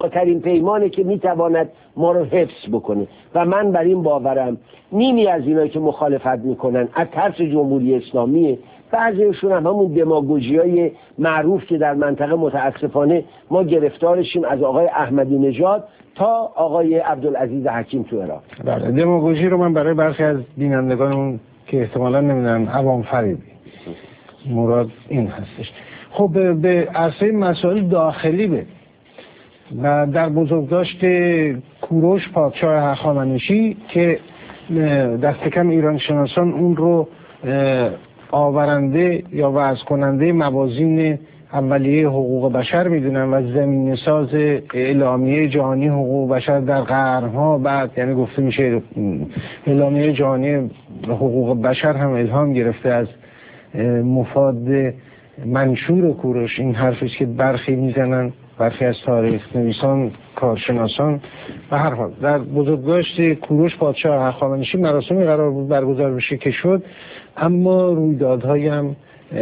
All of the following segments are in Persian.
ترین پیمانه که میتواند ما رو حفظ بکنه و من بر این باورم نیمی از اینا که مخالفت میکنن از ترس جمهوری اسلامیه، بعضیشون هم همون دماگوژیای معروف که در منطقه متاسفانه ما گرفتارشیم، از آقای احمدی نژاد تا آقای عبدالعزیز حکیم تو عراق. بله، دماگوژی رو من برای برخی از بینندگانمون که احتمالاً نمیدونن عوام فریبی مراد این هستش. خب به عرصه مسائل داخلی به و در بزرگداشت کوروش پادشاه هخامنشی که دست کم ایران شناسان اون رو آورنده یا وضع کننده موازین اولیه حقوق بشر میدونن و زمینه ساز اعلامیه جهانی حقوق بشر در قرنها بعد، یعنی گفته میشه اعلامیه جهانی حقوق بشر هم الهام گرفته از مفاد منشور کوروش. این حرفیست که برخی میزنن، برخی از تاریخ نویسان، کارشناسان. به هر حال در بزرگداشت کوروش پادشاه هخامنشی مراسمی قرار بود برگزار بشه که شد، اما رویدادهایی هم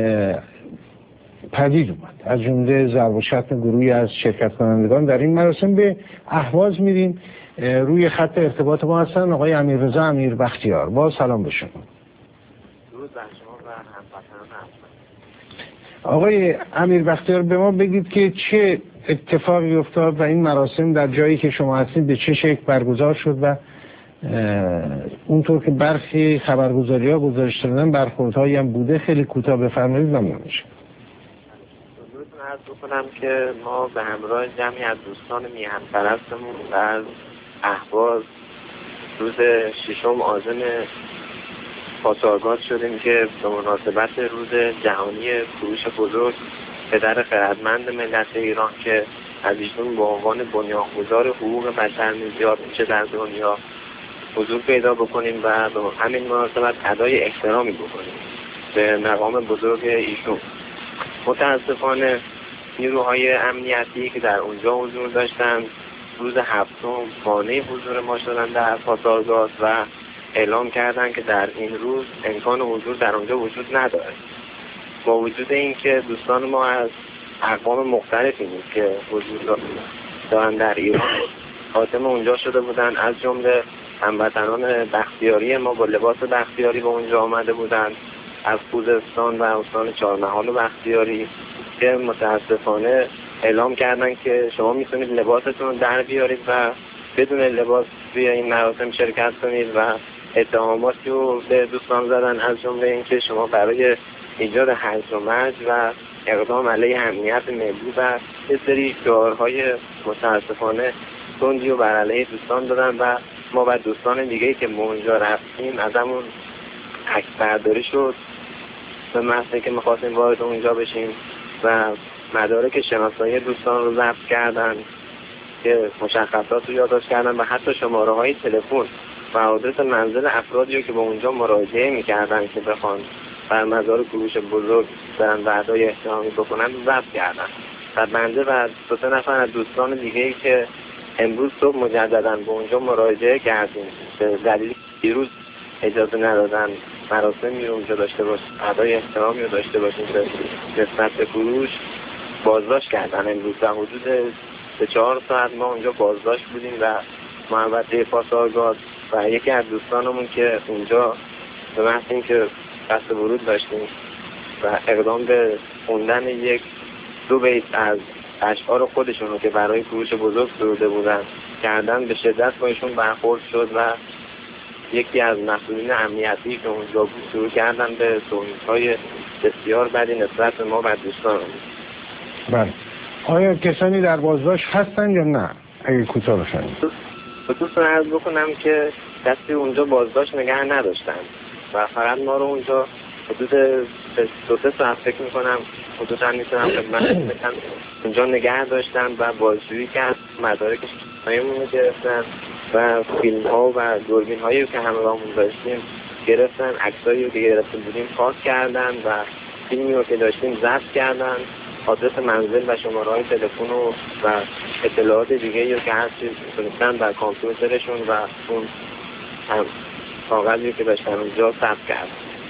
پدید اومد، از جمله ضرب و شتم گروهی از شرکت کنندگان در این مراسم. به اهواز میریم. روی خط ارتباط ما هستن آقای امیررضا امیربختیار. با سلام به شما. درود بر شما و هموطنان. آقای امیربختیار، به ما بگید که چه اتفاقی افتاد و این مراسم در جایی که شما هستید به چه شکل برگزار شد و اونطور که برخی خبرگزاری‌ها گزارش دادن برخوردهایی هم بوده. خیلی کوتاه بفرمایید ممنون میشم. حضورتون عرض بکنم که ما به همراه جمعی از دوستان میهن پرستمون و از اهواز روز 6 آذر پاسارگاد شدیم که به مناسبت روز جهانی کوروش بزرگ پدر خردمند ملت ایران که از ایشون به عنوان بنیانگذار حقوق بشر یاد میشه در دنیا حضور پیدا بکنیم و به همین مناسبت ادای احترامی بکنیم به مقام بزرگ ایشون. متاسفانه نیروهای امنیتی که در اونجا حضور داشتند روز 7 مانع حضور ما شدن در پاسارگاد و اعلام کردن که در این روز امکان حضور در اونجا وجود نداره. با وجود اینکه دوستان ما از اقوام مختلفی بود که حضور دارن در ایران خاتم اونجا شده بودن، از جمله هموطنان بختیاری ما با لباس بختیاری به اونجا آمده بودن، از خوزستان و استان چهارمحال و بختیاری، که متاسفانه اعلام کردن که شما میتونید لباستون رو در بیارید و بدون لباس توی این مراسم شرکت کنید و اتهاماتی رو به دوستان زدن، از جمله اینکه شما برای ایجاد هرج و مرج و اقدام علیه امنیت ملی و یه سری شعارهای متاسفانه تندی و بر علیه دوستان دادن و ما و دوستان دیگه‌ای که اونجا رفتیم ازمون عکس برداری شد به محض که می‌خواستیم وارد اونجا بشیم و مدارک شناسایی دوستان رو ضبط کردن که مشخصات رو یادداشت کردن و حتی شماره‌های تلفن و آدرس منزل افرادی رو که به اونجا مراجعه می‌کردن که بخوان بر مزار کوروش بزرگ برن و ادای احترامی بکنن ضبط کردن و بنده و 2 نفر از دوستان دیگه‌ای که امروز صبح مجدداً به اونجا مراجعه کردیم به دلیل دیروز اجازه ندادن مراسمی رو اونجا داشته باشیم، ادای احترامی رو داشته باشیم به نسبت به کوروش، بازداشت کردن. امروز در حدود 4 ساعت ما اونجا بازداشت بودیم و محوطه پاسارگاد و یکی از دوستانمون که اونجا به محض اینکه قصد ورود داشتیم و اقدام به خوندن 1-2 بیت از اشعار خودشون رو که برای کوروش بزرگ سروده بودن کردن، به شدت با ایشون برخورد شد و یکی از مسئولین امنیتی که اونجا بود شروع کردن به توهین‌های بسیار بدی نسبت به ما و دوستانمون. بله. آیا کسانی در بازداشت هستن یا نه؟ اگه کوتاه بفرمایید. خصوصا عرض بکنم که کسی اونجا بازداشت نگه نداشتن و فقط ما رو اونجا حدود 2-3 ساعت فکر میکنم حدودا میتونم خدمت بکنم اونجا نگه داشتن و بازجویی کرد، مدارکش رو گرفتن و فیلم ها و دوربین هایی که همراهمون داشتیم گرفتن، عکسایی رو که گرفته بودیم پاک کردن و فیلمی رو که داشتیم ضبط کردن، آدرس منزل و شماره‌های تلفن و اطلاعات دیگه‌ای که هر چیز می‌تونستن در کامپیوترشون و اون کاغذی که داشتن اونجا ثبت کردن.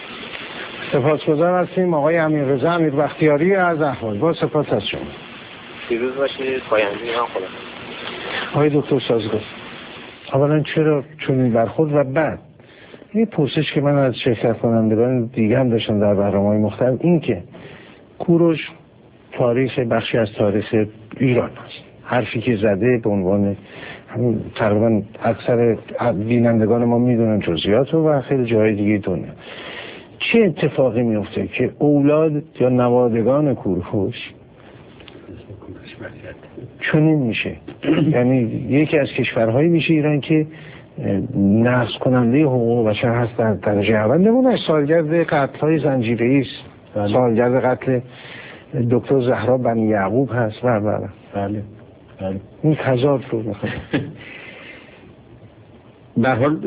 سپاسگزار هستیم آقای امیررضا امیربختیاری از اهواز. با سپاس از شما. پیروز باشید. پاینده ایران. خدا آقای دکتر سازگار، اولا چرا چنین برخورد؟ و بعد این پرسش که من از شرکت کنندگان دیگه هم داشتم در برنامه‌های مختلف، این که کوروش تاریخ بخشی از تاریخ ایران است، حرفی که زده به عنوان تقریبا اکثر بینندگان ما میدونن جزئیات و خیلی جای دیگه دنیا. چه اتفاقی میفته که اولاد یا نوادگان کوروش چنین میشه؟ یعنی یکی از کشورهایی میشه ایران که نقض کننده حقوق بشر هست در درجه اول. نمونه سالگرد قتل‌های زنجیره‌ای است، سالگرد قتل دکتر زهرا بنی یعقوب هست. بله این تضاد رو میخواد. به هر حال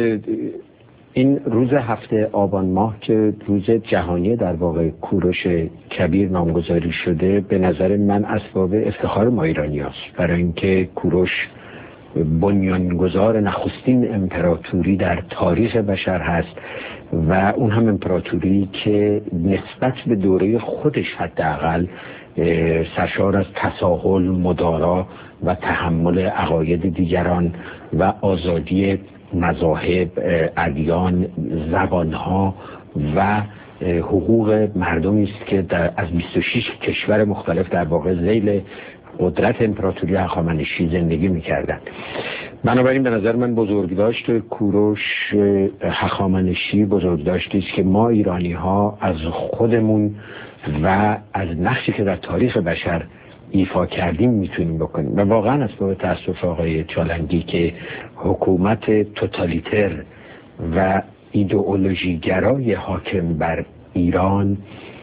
این روز 7 آبان ماه که روز جهانی در واقع کوروش کبیر نامگذاری شده، به نظر من اسباب افتخار ما ایرانی هست، برای اینکه کوروش بنیانگذار نخستین امپراتوری در تاریخ بشر هست و اون هم امپراتوری که نسبت به دوره خودش حداقل سرشار از تساهل، مدارا و تحمل عقاید دیگران و آزادی مذاهب، ادیان، زبانها و حقوق مردمی است که از 26 کشور مختلف در واقع ذیل قدرت امپراتوری هخامنشی زندگی می‌کردند. بنابراین به نظر من بزرگداشت کوروش هخامنشی بزرگداشتی است که ما ایرانی‌ها از خودمون و از نقشی که در تاریخ بشر ایفا کردیم میتونیم بکنیم. و واقعا اسباب تأسف آقای چالنگی که حکومت توتالیتر و ایدئولوژی گرای حاکم بر ایران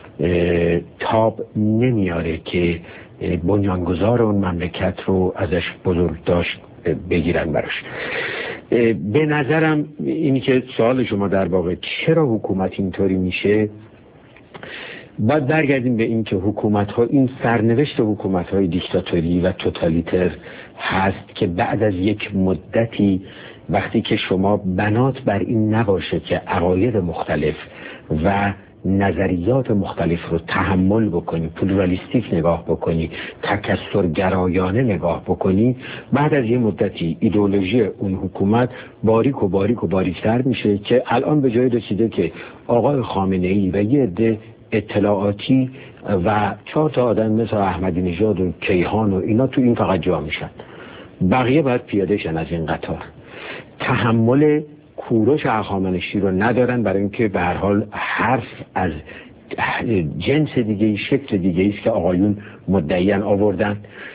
تاب نمیاره که بنیانگذار اون مملکت رو ازش بزرگداشت بگیرن براش. به نظرم اینی که سوال شما در واقع چرا حکومت اینطوری میشه، باید برگردیم به این که حکومت‌ها، این سرنوشت حکومت‌های دیکتاتوری و توتالیتر هست که بعد از یک مدتی وقتی که شما بنات بر این نباشه که عقاید مختلف و نظریات مختلف رو تحمل بکنی، پلورالیستیک نگاه بکنی، تکثرگرایانه نگاه بکنی، بعد از یه مدتی ایدئولوژی اون حکومت باریک و باریک و باریکتر میشه که الان به جای رسیده که آقای خامنه‌ای و یه عده اطلاعاتی و 4 تا آدم مثل احمدی نژاد و کیهان و اینا تو این فقط جا میشن، بقیه باید پیاده شن از این قطار. تحمل کوروش هخامنشی رو ندارن، برای اینکه به هر حال حرف از جنس دیگه، شکل دیگه است که آقایون مدعیان آوردن.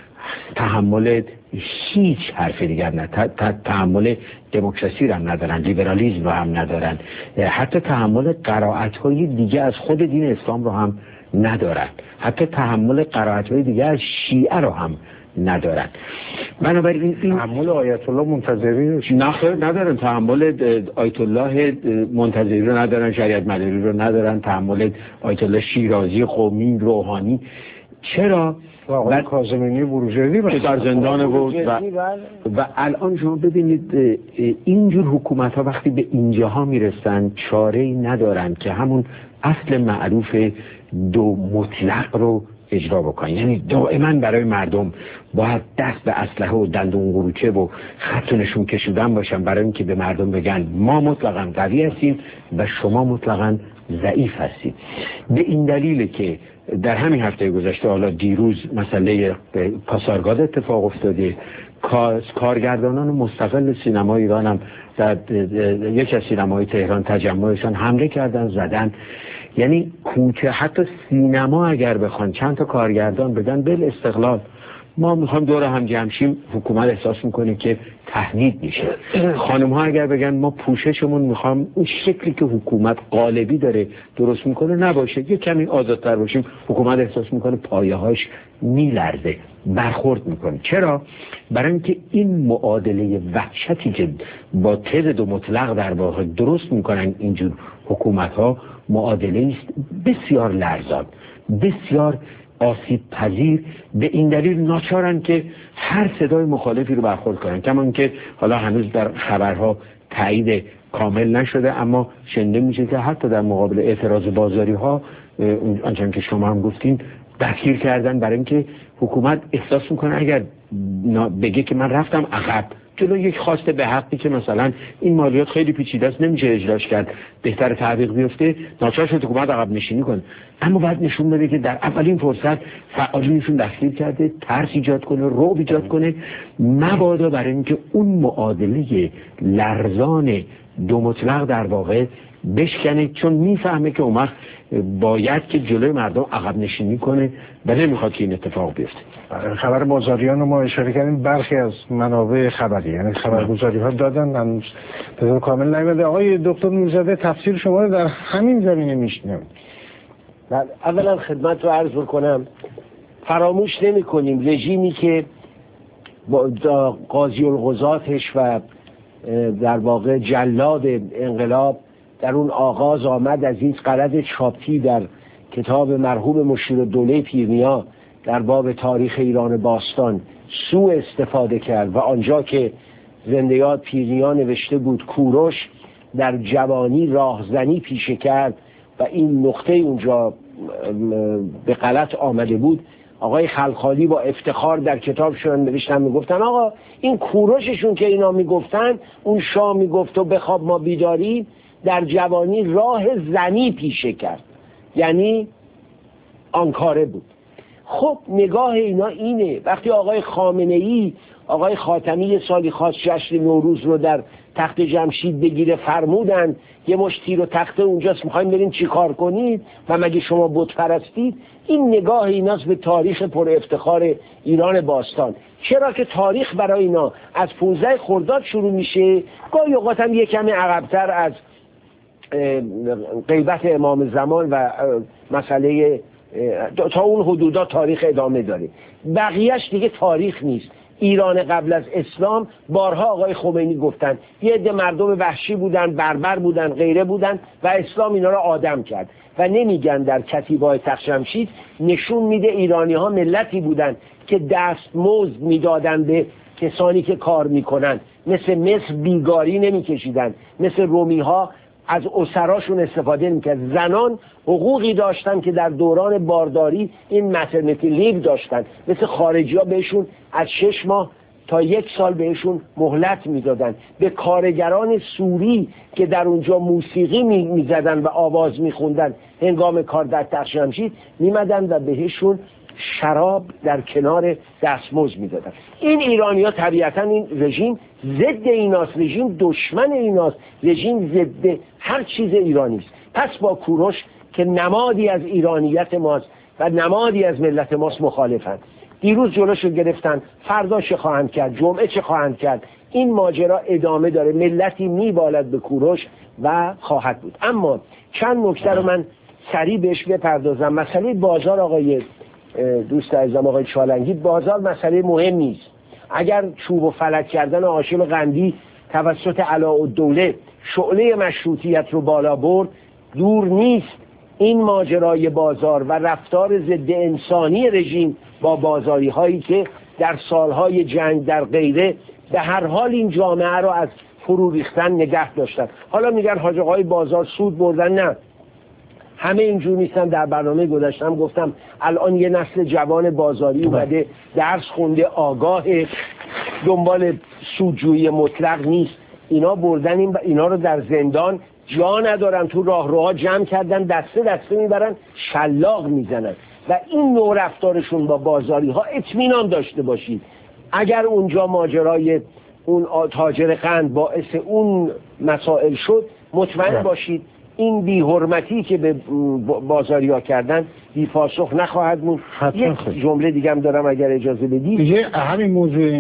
تحمل هیچ حرف دیگر نه، تحمل دموکراسی رو هم ندارن، لیبرالیسم رو هم ندارن، حتی تحمل قرائت‌های دیگه از خود دین اسلام رو هم ندارن، حتی تحمل قرائت‌های دیگه از شیعه رو هم ندارن. بنابراین این تحمل آیت الله منتظری رو ندارن، تحمل آیت الله منتظری رو ندارن، شریعت مداری رو ندارن، تحمل آیت الله شیرازی، قمی، روحانی. چرا؟ و کاظمینی بروجردی که در زندان بود و الان شما ببینید اینجور حکومت ها وقتی به اینجاها میرسن چاره‌ای ندارن که همون اصل معروف دو مطلق رو اجرا بکنن. یعنی دائما برای مردم باید دست به اسلحه و دندون قروچه و خط و نشون کشیدن باشن، برای اینکه به مردم بگن ما مطلقاً قوی هستیم و شما مطلقاً ضعیف هستید. به این دلیله که در همین هفته گذشته، حالا دیروز مسئله پاسارگاد اتفاق افتاده، کارگردانان مستقل سینما ایران هم در یکی از سینماهای تهران تجمعشان حمله کردن، زدن. یعنی کوچه حتی سینما اگر بخوان چند تا کارگردان بدن بل استقلال، ما میخوام دور هم جمع شیم، حکومت احساس میکنه که تهدید میشه. خانم ها اگر بگن ما پوششمون میخوام اون شکلی که حکومت قالبی داره درست میکنه نباشه، یه کمی آزادتر باشیم، حکومت احساس میکنه پایه هاش میلرزه، برخورد میکنه. چرا؟ برای اینکه این معادله وحشتی که با تز دو مطلق در واقع درست میکنن اینجور حکومت ها، معادله است بسیار لرزان، بسیار آسیب پذیر. به این دلیل ناچارن که هر صدای مخالفی رو برخورد کنن. کمان که حالا هنوز در خبرها تایید کامل نشده، اما شنیده میشه که حتی در مقابل اعتراض بازاری ها، آنچنان که شما هم گفتین، دستگیر کردن، برای اینکه حکومت احساس میکنه اگر بگه که من رفتم عقب جلو یک خواسته به حقی که مثلا این مالیات خیلی پیچیده است نمیشه اجراش کرد، بهتر تعویق بیفته، ناچار شد حکومت عقب نشینی کنه. اما بعد نشون بده که در اولین فرصت فعالینشون دستگیر کرده، ترس ایجاد کنه، رعب ایجاد کنه، مبادا برای اینکه اون معادله لرزان دو مطلق در واقع بشکنه، چون میفهمه که اون وقت باید که جلوی مردم عقب نشینی کنه و نمیخواد که این اتفاق بیفته. خبر بازاریان رو ما اشاره کردیم، برخی از منابع خبری یعنی خبرگزاری ها دادن، هنوز به طور کامل نیامده. آقای دکتر نورزاده تفسیر شما رو در همین زمینه میشنویم. اولا خدمت رو عرض بکنم، فراموش نمی کنیم رژیمی که با قاضی القضاتش و در واقع جلاد انقلاب در اون آغاز آمد از این غرض چاپی در کتاب مرحوم مشیرالدوله پیرنیا در باب تاریخ ایران باستان سوء استفاده کرد و آنجا که زنده یاد پیرنیا نوشته بود کوروش در جوانی راهزنی پیشه کرد و این نقطه اونجا به غلط آمده بود، آقای خلخالی با افتخار در کتابشون نوشتن میگفتن آقا این کوروششون که اینا میگفتن اون شاه میگفت و بخواب ما بیداری در جوانی راه زنی پیشه کرد، یعنی آنکاره بود. خب نگاه اینا اینه. وقتی آقای خامنه‌ای آقای خاتمی یه سالی خواست جشن نوروز رو در تخت جمشید بگیره، فرمودن یه مشت تیر و تخته اونجاست میخوایم بریم چی کار کنید و مگه شما بت پرستید؟ این نگاه ایناست به تاریخ پر افتخار ایران باستان. چرا که تاریخ برای اینا از 15 خرداد شروع میشه، گاهی اوقات هم یه کمی عقب‌تر از غیبت امام زمان و مسئله تا اون حدودا تاریخ ادامه داره، بقیهش دیگه تاریخ نیست. ایران قبل از اسلام بارها آقای خمینی گفتن یه عده مردم وحشی بودن، بربر بودن، غیره بودن و اسلام اینا رو آدم کرد و نمیگن در کتیبه‌های تخت جمشید نشون میده ایرانی ها ملتی بودن که دستمزد میدادن به کسانی که کار میکنن، مثل مصر بیگاری نمیکشیدن، مثل رومی ها از اسراشون استفاده نمیکرد، زنان حقوقی داشتن که در دوران بارداری این مترنیتی لیو داشتن، مثل خارجی ها بهشون از 6 ماه تا 1 سال بهشون مهلت میدادن. به کارگران سوری که در اونجا موسیقی میزدن و آواز میخوندن هنگام کار در تخت جمشید میمدن و بهشون شراب در کنار دستمزد میدادن. این ایرانی ها طبیعتا این رژیم ضد ایناست، رژیم دشمن ایناست، رژیم ضد هر چیز ایرانی است. پس با کوروش که نمادی از ایرانیت ماست و نمادی از ملت ماست مخالفند. دیروز جلوشو گرفتن، فردا چه خواهند کرد، جمعه چه خواهند کرد. این ماجرا ادامه داره، ملتی میبالد به کوروش و خواهد بود. اما چند نکته رو من سریع بهش بپردازم. مسئله بازار آقای دوست عزیزم آقای چالنگی، بازار مسئله مهم نیست. اگر چوب و فلک کردن هاشم قندی توسط علاءالدوله شعله مشروطیت رو بالا برد، دور نیست این ماجرای بازار و رفتار ضد انسانی رژیم با بازاری هایی که در سالهای جنگ در غیره به هر حال این جامعه رو از فرو ریختن نگه داشتن. حالا میگن حاج آقای بازار سود بردن، نه، همه اینجور نیستن. در برنامه گذاشتم گفتم الان یه نسل جوان بازاری اومده، درس خونده، آگاه، دنبال سودجویی مطلق نیست. اینا بردن اینا رو در زندان جا ندارن، تو راهروها جمع کردن، دسته دسته میبرن، شلاق میزنن. و این نوع رفتارشون با بازاری ها اطمینان داشته باشید اگر اونجا ماجرای اون تاجر قند باعث اون مسائل شد، مطمئن باشید این بی حرمتی که به بازاری ها کردن بی پاسخ نخواهد موند. یک جمله دیگه هم دارم اگر اجازه بدید. دیگه همین موضوع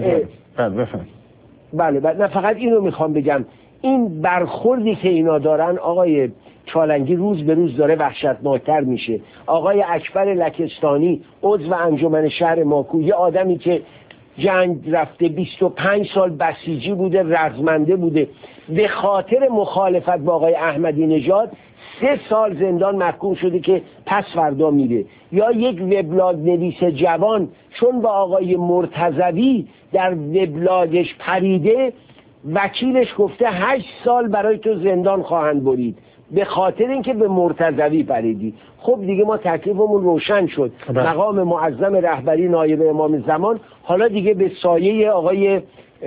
بله نه فقط اینو میخوام بگم، این برخوردی که اینا دارن آقای چالنگی روز به روز داره وحشتناکتر میشه. آقای اکبر لکستانی عضو انجمن شهر ماکو، یه آدمی که جنگ رفته، 25 سال بسیجی بوده، رزمنده بوده، به خاطر مخالفت با آقای احمدی نژاد 3 سال زندان محکوم شده که پس فردا میره. یا یک وبلاگ نویس جوان چون با آقای مرتضوی در وبلاگش پریده، وکیلش گفته 8 سال برای تو زندان خواهند برید. به خاطر اینکه به مرتضوی پریدی. خب دیگه ما تکلیفمون روشن شد. مقام معظم رهبری نایب امام زمان حالا دیگه به سایه آقای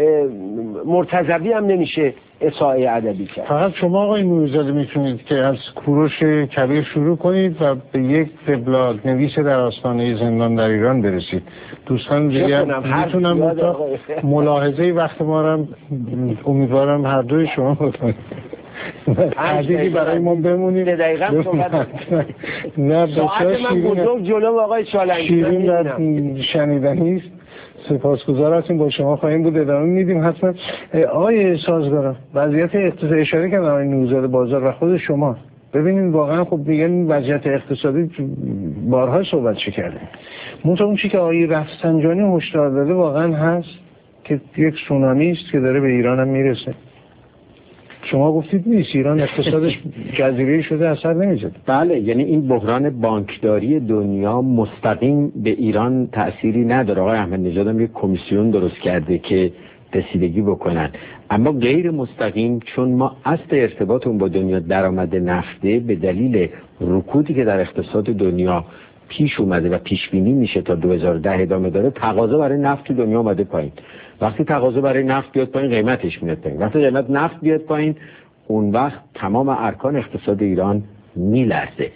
مرتضوی هم نمیشه اصاعه ادبی کرد. فقط شما آقای نوری‌زاده میتونید که از کوروش کبیر شروع کنید و به یک وبلاگ نویس در آستانه زندان در ایران برسید. دوستان دیگه میتونم ملاحظه وقت ما رو امیدوارم هر دوی شما بکنید. عزیزی برای ما بمونید. دقیقاً صحبت نه بسیار شیرین جلو آقای چالنگی شیرین و شنیدنی است. سپاسگزار هستیم، با شما خواهیم بود، ادامه میدیم حتما. آقای سازگارا، وضعیت اقتصادی اشاره کردن آقای نوری‌زاده بازار و خود شما ببینید واقعا خب میگن وضعیت اقتصادی بارها صحبت کرده. منتها اون چیزی که آقای رفسنجانی هشدار داده واقعا هست که یک سونامی است که داره به ایران هم میرسه. شما گفتید نیست، ایران اقتصادش جزیره شده، اثر نمیذاره. بله، یعنی این بحران بانکداری دنیا مستقیم به ایران تأثیری نداره. آقای احمدی نژاد هم یک کمیسیون درست کرده که رسیدگی بکنن، اما غیر مستقیم، چون ما اصل ارتباطمون با دنیا درآمد نفته، به دلیل رکودی که در اقتصاد دنیا پیش اومده و پیش بینی میشه تا 2010 ادامه داره، تقاضا برای نفت تو دنیا اومده پایین. وقتی تقاضا برای نفت بیاد پایین، قیمتش میاد پایین. وقتی قیمت نفت بیاد پایین، اون وقت تمام ارکان اقتصاد ایران میلرزه.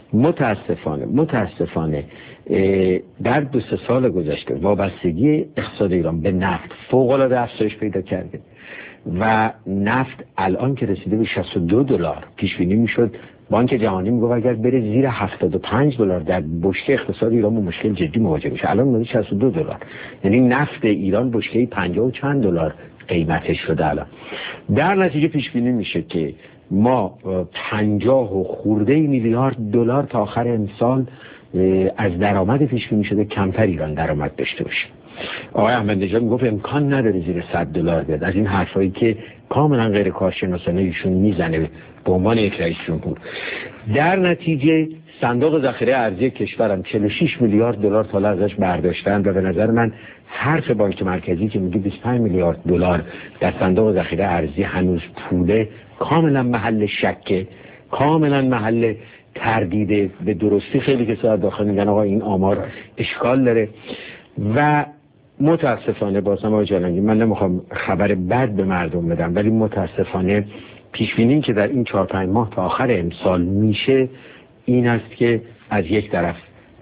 متاسفانه در 2-3 سال گذشته وابستگی اقتصاد ایران به نفت فوق العاده افزایش پیدا کرده و نفت الان که رسیده به $62 پیش بینی میشد، بانک جهانی میگه اگر بره زیر $75 در بشکه اقتصاد ایران با مشکل جدی مواجه میشه. الان میشه $62، یعنی نفت ایران بشکه 50 و چند دلار قیمتش شده. الان در نتیجه پیش بینی میشه که ما 50 و خورده میلیارد دلار تا آخر امسال از درآمد پیش بینی شده کمتر ایران درآمد داشته باشه. آقای احمدی نژاد میگفت امکان نداره زیر $100 بیاد. از این حرفایی که کاملا غیر کارشناسانه ایشون میزنه به عنوان یک رئیس جمهور. در نتیجه صندوق ذخیره ارزی کشورم 46 میلیارد دلار تا ازش برداشتن و به نظر من حرف بانک مرکزی که میگه 25 میلیارد دلار در صندوق ذخیره ارزی هنوز پوله، کاملا محل شکه، کاملا محل تردیده. به درستی خیلی کسا داخل میگن آقا این آمار اشکال داره. و متاسفانه بازم آقای جلنگی، من نمیخوام خبر بد به مردم بدم، ولی متاسفانه پیشبینی که در این 4-5 ماه تا آخر امسال میشه این است که از یک طرف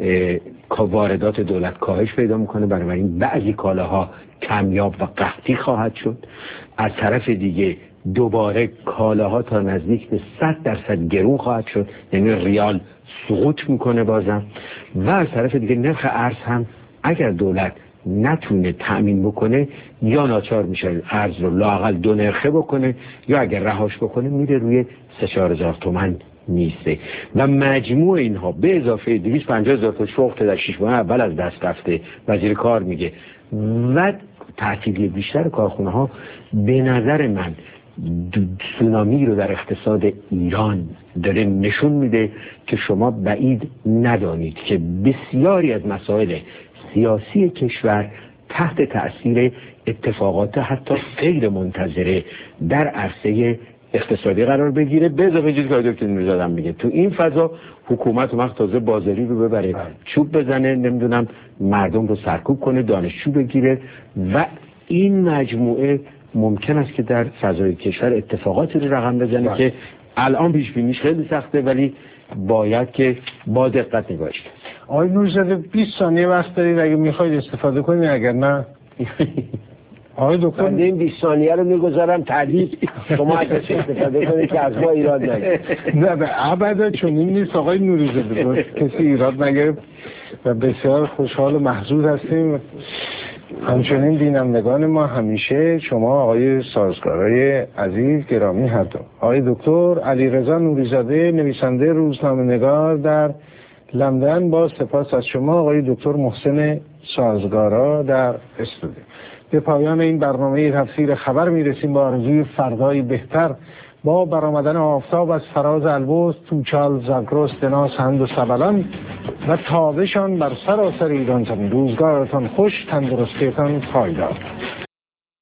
واردات دولت کاهش پیدا میکنه، بنابراین بعضی کالاها کمیاب و قحطی خواهد شد. از طرف دیگه دوباره کالاها تا نزدیک به 100% گرون خواهد شد، یعنی ریال سقوط میکنه بازم. و از طرف دیگه نرخ ارز هم اگر دولت نتونه تأمین بکنه یا ناچار میشه ارز رو لااقل 2 نرخه بکنه، یا اگر رهاش بکنه میره روی 3-4 هزار تومان میسته. و مجموع اینها به اضافه 250,000 تا شغل در 6 ماه اول از دست رفته، وزیر کار میگه، و تعطیلی بیشتر کارخونه ها، به نظر من سونامی رو در اقتصاد ایران داره نشون میده که شما بعید ندانید که بسیاری از مسائل سیاسی کشور تحت تأثیر اتفاقات حتی غیر منتظره در عرصه اقتصادی قرار بگیره. به اضافه چیزی که دکتر نوری‌زاده میگه، تو این فضا حکومت وقت تازه بازاری رو ببره، چوب بزنه، نمیدونم مردم رو سرکوب کنه، دانشجو بگیره، و این مجموعه ممکن است که در فضای کشور اتفاقاتی رو رقم بزنه که الان پیش بینیش خیلی سخته، ولی باید که با دقت نگاهش کنید. آقای نوری‌زاده 20 ثانیه وقت دارید، اگه میخواید استفاده کنید، اگر نه آقای دکتر من این 20 ثانیه رو میگذارم تعدید شما ازش استفاده کنید که از ما ایراد نگیرید. نه به ابدا چنین نیست آقای نوری‌زاده، کسی ایراد نگرفت و بسیار خوشحال و محظوظ هستیم. همچنین بینندگان ما همیشه شما آقای سازگارای عزیز گرامی هر دو، آقای دکتر علیرضا نوری‌زاده نویسنده روزنامه‌نگار در لندن، با سپاس از شما آقای دکتر محسن سازگارا در استودیو. به پایان این برنامه تفسیر خبر میرسیم با آرزوی فردایی بهتر، با برآمدن آفتاب از فراز البرز، توچال، زاگرس، دناس، هند و سبلان و تابشان بر سراسر ایران زمین. روزگارتان خوش، تندرستیتان پایدار.